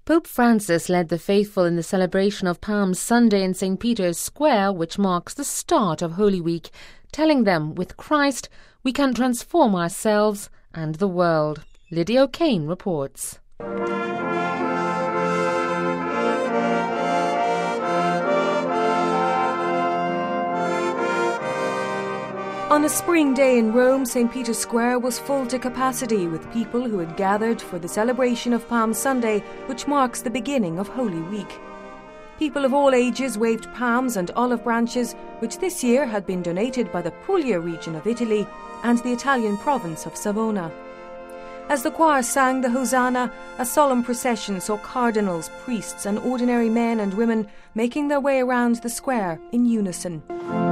Pope Francis led the faithful in the celebration of Palm Sunday in St. Peter's Square, which marks the start of Holy Week, telling them, with Christ, we can transform ourselves and the world. Lydia O'Kane reports. On a spring day in Rome, St. Peter's Square was full to capacity with people who had gathered for the celebration of Palm Sunday, which marks the beginning of Holy Week. People of all ages waved palms and olive branches, which this year had been donated by the Puglia region of Italy and the Italian province of Savona. As the choir sang the Hosanna, a solemn procession saw cardinals, priests and ordinary men and women making their way around the square in unison.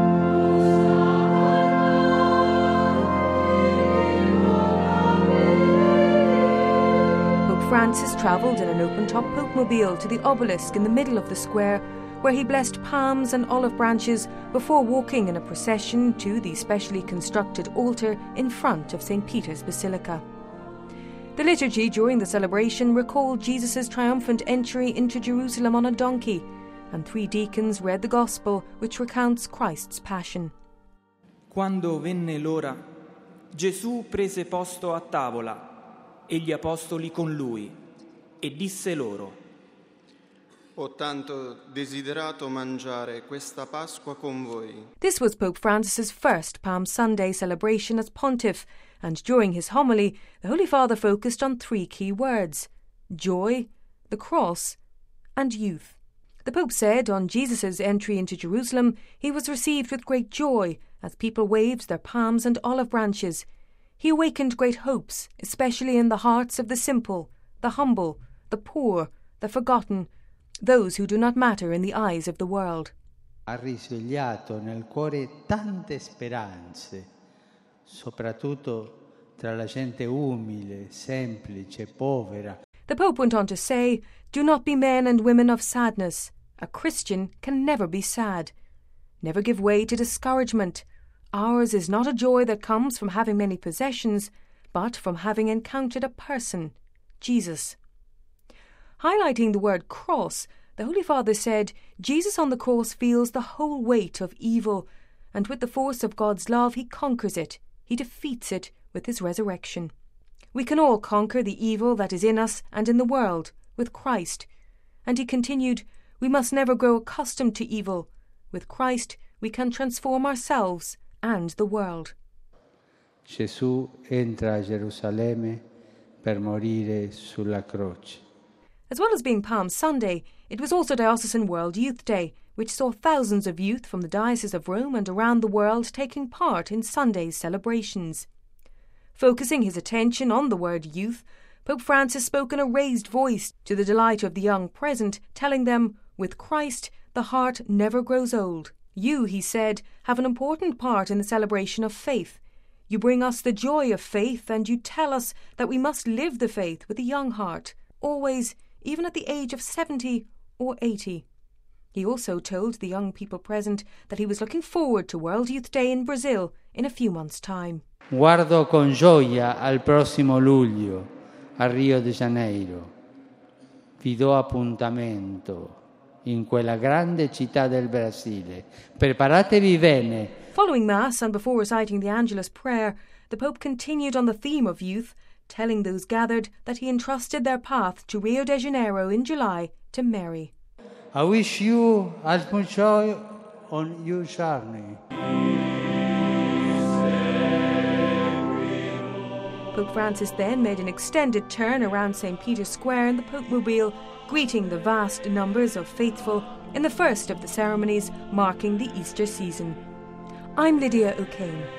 Francis travelled in an open-top Popemobile to the obelisk in the middle of the square, where he blessed palms and olive branches before walking in a procession to the specially constructed altar in front of St. Peter's Basilica. The liturgy during the celebration recalled Jesus' triumphant entry into Jerusalem on a donkey, and 3 deacons read the Gospel, which recounts Christ's passion. Quando venne l'ora, Gesù prese posto a tavola e gli apostoli con lui, e disse loro: Ho tanto desiderato mangiare questa Pasqua con voi. This was Pope Francis's first Palm Sunday celebration as pontiff, and during his homily, the Holy Father focused on 3 key words: joy, the cross, and youth. The Pope said on Jesus' entry into Jerusalem, he was received with great joy as people waved their palms and olive branches. He awakened great hopes, especially in the hearts of the simple, the humble, the poor, the forgotten, those who do not matter in the eyes of the world. Ha risvegliato nel cuore tante speranze, soprattutto tra la gente umile, semplice, povera. The Pope went on to say, do not be men and women of sadness. A Christian can never be sad. Never give way to discouragement. Ours is not a joy that comes from having many possessions, but from having encountered a person, Jesus. Highlighting the word cross, the Holy Father said, Jesus on the cross feels the whole weight of evil, and with the force of God's love he conquers it, he defeats it with his resurrection. We can all conquer the evil that is in us and in the world with Christ. And he continued, we must never grow accustomed to evil. With Christ we can transform ourselves and the world. Gesù entra a Gerusalemme per morire sulla croce. As well as being Palm Sunday, it was also Diocesan World Youth Day, which saw thousands of youth from the Diocese of Rome and around the world taking part in Sunday's celebrations. Focusing his attention on the word youth, Pope Francis spoke in a raised voice to the delight of the young present, telling them, with Christ, the heart never grows old. You, he said, have an important part in the celebration of faith. You bring us the joy of faith, and you tell us that we must live the faith with a young heart, always, even at the age of 70 or 80. He also told the young people present that he was looking forward to World Youth Day in Brazil in a few months' time. Guardo con gioia al prossimo luglio a Rio de Janeiro. Vi do appuntamento in quella grande città del Brasile. Preparatevi bene. Following Mass and before reciting the Angelus prayer, the Pope continued on the theme of youth, telling those gathered that he entrusted their path to Rio de Janeiro in July to Mary. I wish you as much joy on your journey. Pope Francis then made an extended turn around St. Peter's Square in the Popemobile, greeting the vast numbers of faithful in the first of the ceremonies marking the Easter season. I'm Lydia O'Kane.